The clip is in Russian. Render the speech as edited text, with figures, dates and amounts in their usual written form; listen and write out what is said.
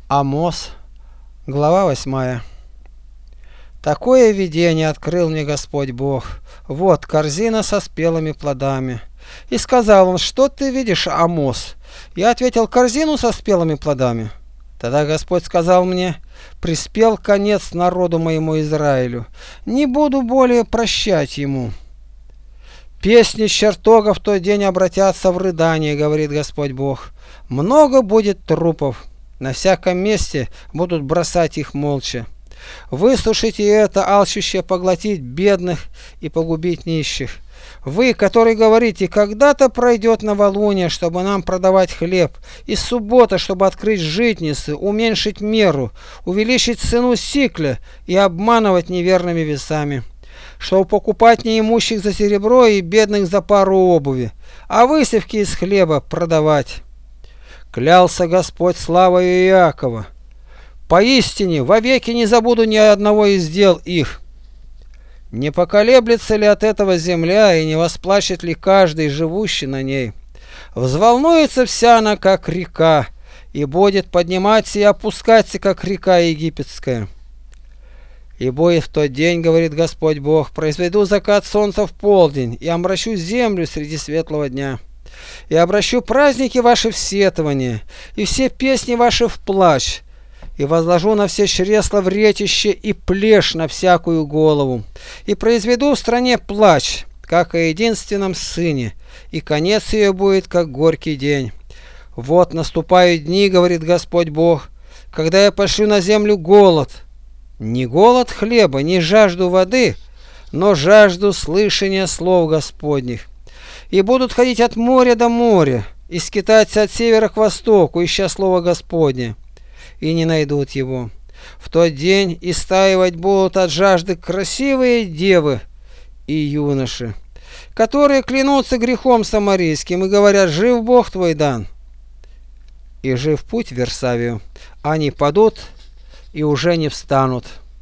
Амос, глава 8. Такое видение открыл мне Господь Бог. Вот корзина со спелыми плодами. И сказал он: что ты видишь, Амос? Я ответил: корзину со спелыми плодами. Тогда Господь сказал мне: приспел конец народу моему Израилю, не буду более прощать ему. Песни чертога в тот день обратятся в рыдание, говорит Господь Бог. Много будет трупов, на всяком месте будут бросать их молча. Выслушайте это, алчущее поглотить бедных и погубить нищих. Вы, которые говорите: когда-то пройдет новолуние, чтобы нам продавать хлеб, и суббота, чтобы открыть житницы, уменьшить меру, увеличить цену сикля и обманывать неверными весами, чтобы покупать неимущих за серебро и бедных за пару обуви, а высевки из хлеба продавать. Клялся Господь славою Иакова: поистине вовеки не забуду ни одного из дел их. Не поколеблется ли от этого земля, и не восплачет ли каждый, живущий на ней? Взволнуется вся она, как река, и будет подниматься и опускаться, как река египетская. И будет в тот день, говорит Господь Бог, произведу закат солнца в полдень, и омрачу землю среди светлого дня. И обращу праздники ваши в сетование, и все песни ваши в плач, и возложу на все чресла вретище и плешь на всякую голову, и произведу в стране плач, как о единственном сыне, и конец ее будет, как горький день. Вот наступают дни, говорит Господь Бог, когда я пошлю на землю голод, не голод хлеба, не жажду воды, но жажду слышания слов Господних. И будут ходить от моря до моря, и скитаться от севера к востоку, ища слово Господне, и не найдут его. В тот день истаивать будут от жажды красивые девы и юноши, которые клянутся грехом самарийским и говорят: жив Бог твой дан, и жив путь в Версавию. Они падут и уже не встанут.